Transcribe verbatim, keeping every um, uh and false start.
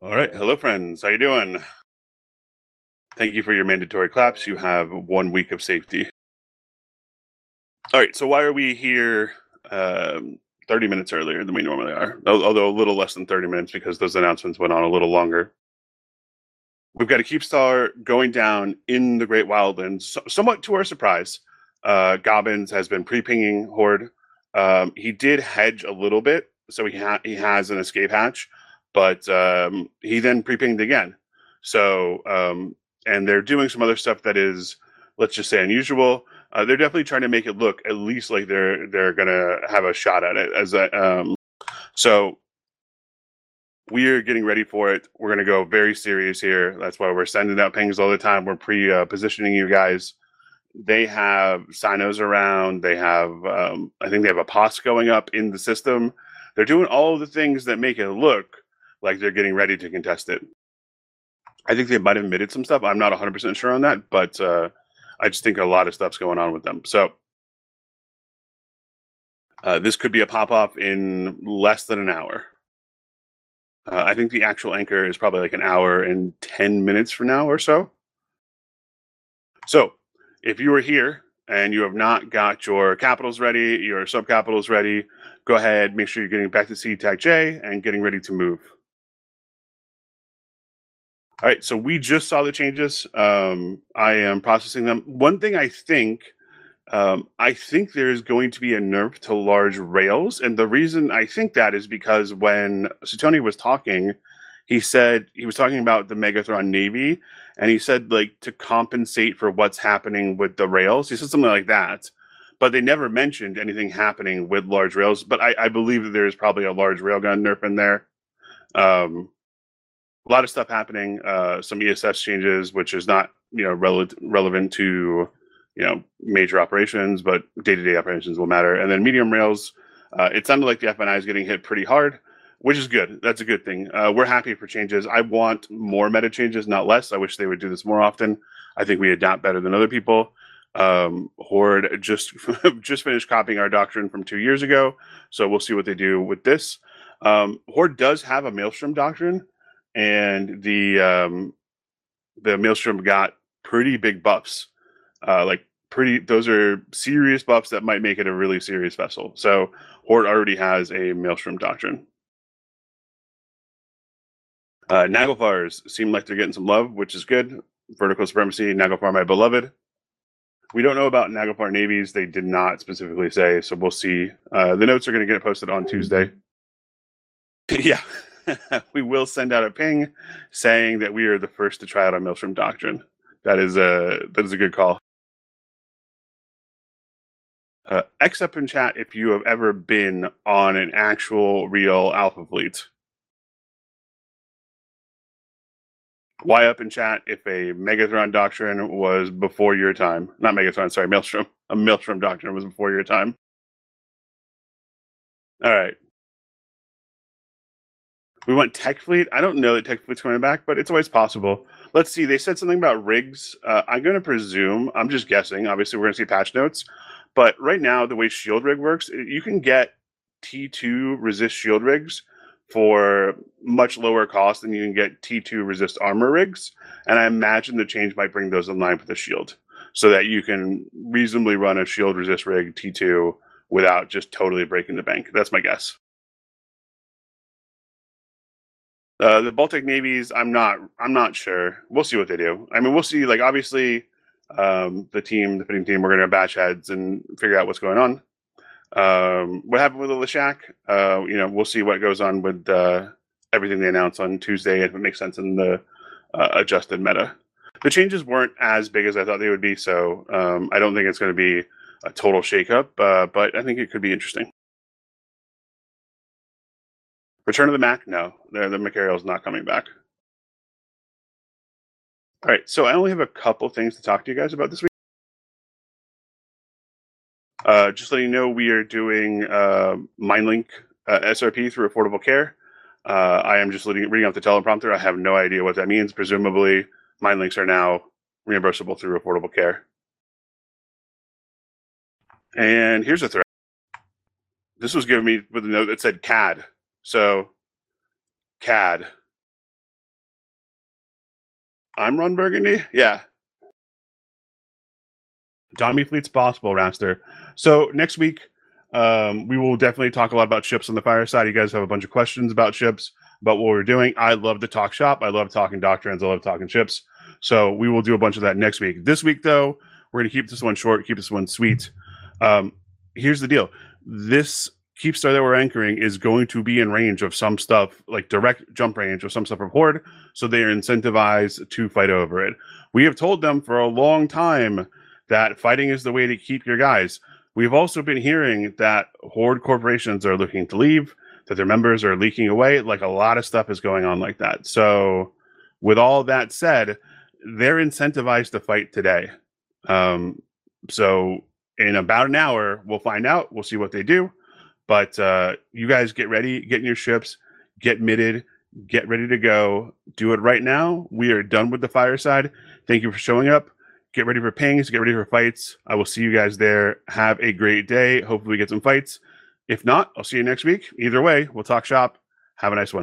All right. Hello, friends. How you doing? Thank you for your mandatory claps. You have one week of safety. All right. So why are we here um, thirty minutes earlier than we normally are? Al- Although a little less than thirty minutes because those announcements went on a little longer. We've got a Keep Star going down in the Great Wildlands, so- somewhat to our surprise. Uh, Gobbins has been pre-pinging Horde. Um, he did hedge a little bit, so he ha- he has an escape hatch, but um, he then pre-pinged again. So um, and they're doing some other stuff that is, let's just say, unusual. Uh, they're definitely trying to make it look at least like they're they're gonna have a shot at it. As a, um, so we are getting ready for it. We're going to go very serious here. That's why we're sending out pings all the time. We're pre uh, positioning you guys. They have sinos around. They have, um, I think they have a P O S going up in the system. They're doing all of the things that make it look like they're getting ready to contest it. I think they might have admitted some stuff. I'm not one hundred percent sure on that, but uh, I just think a lot of stuff's going on with them. So uh, this could be a pop off in less than an hour. Uh, I think the actual anchor is probably like an hour and ten minutes from now or so. So, if you are here and you have not got your capitals ready, your subcapitals ready, go ahead, make sure you're getting back to C tag J and getting ready to move. All right, so we just saw the changes. Um, I am processing them. One thing I think, um, I think there is going to be a nerf to large rails, and the reason I think that is because when Satoni was talking, he said he was talking about the Megathron Navy, and he said like to compensate for what's happening with the rails. He said something like that, but they never mentioned anything happening with large rails. But I, I believe that there is probably a large railgun nerf in there. Um, a lot of stuff happening. Uh, some E S S changes, which is not you know rele- relevant to you know major operations, but day to day operations will matter. And then medium rails. Uh, it sounded like the F N I is getting hit pretty hard, which is good. That's a good thing. Uh, we're happy for changes. I want more meta changes, not less. I wish they would do this more often. I think we adapt better than other people. Um, Horde just just finished copying our doctrine from two years ago, so we'll see what they do with this. Um, Horde does have a Maelstrom doctrine, and the um, the Maelstrom got pretty big buffs. Uh, like pretty, those are serious buffs that might make it a really serious vessel. So Horde already has a Maelstrom doctrine. Uh, Naglfars seem like they're getting some love, which is good. Vertical supremacy, Naglfar, my beloved. We don't know about Naglfar navies. They did not specifically say, so we'll see. Uh, the notes are going to get posted on Tuesday. Yeah, we will send out a ping saying that we are the first to try out a Maelstrom doctrine. That is a that is a good call. Uh, X up in chat if you have ever been on an actual real Alpha fleet. Y up in chat if a Megathron doctrine was before your time. Not Megathron, sorry, Maelstrom. A Maelstrom doctrine was before your time. All right. We want Tech Fleet. I don't know that Tech Fleet's coming back, but it's always possible. Let's see. They said something about rigs. Uh, I'm going to presume, I'm just guessing. Obviously, we're going to see patch notes. But right now, the way Shield Rig works, you can get T two resist Shield rigs for much lower cost than you can get T two resist armor rigs. And I imagine the change might bring those in line with the Shield so that you can reasonably run a Shield resist rig T two without just totally breaking the bank. That's my guess. Uh, the Baltic navies, I'm not, I'm not sure. We'll see what they do. I mean, we'll see. Like, obviously, um, the team, the fitting team, we're gonna bash heads and figure out what's going on. Um, what happened with the Lashak? Uh, you know, we'll see what goes on with uh, everything they announce on Tuesday if it makes sense in the uh, adjusted meta. The changes weren't as big as I thought they would be, so um, I don't think it's going to be a total shakeup. Uh, but I think it could be interesting. Return of the Mac? No, the the Macariel is not coming back. All right, so I only have a couple things to talk to you guys about this week. Uh, just letting you know, we are doing uh, MindLink uh, S R P through Affordable Care. Uh, I am just reading, reading off the teleprompter. I have no idea what that means. Presumably, MindLinks are now reimbursable through Affordable Care. And here's a threat. This was given me with a note that said C A D. So, C A D. I'm Ron Burgundy. Yeah. Tommy Fleet's possible, Raster. So next week, um, we will definitely talk a lot about ships on the fireside. You guys have a bunch of questions about ships, about what we're doing. I love to talk shop. I love talking doctrines. I love talking ships. So we will do a bunch of that next week. This week, though, we're going to keep this one short, keep this one sweet. Um, here's the deal. This Keepstar that we're anchoring is going to be in range of some stuff, like direct jump range of some stuff from Horde, so they are incentivized to fight over it. We have told them for a long time that fighting is the way to keep your guys. We've also been hearing that Horde corporations are looking to leave, that their members are leaking away. Like, a lot of stuff is going on like that. So with all that said, they're incentivized to fight today. Um, so in about an hour, we'll find out. We'll see what they do. But uh, you guys get ready, get in your ships, get mitted, get ready to go. Do it right now. We are done with the fireside. Thank you for showing up. Get ready for pings. Get ready for fights. I will see you guys there. Have a great day. Hopefully we get some fights. If not, I'll see you next week. Either way, we'll talk shop. Have a nice one.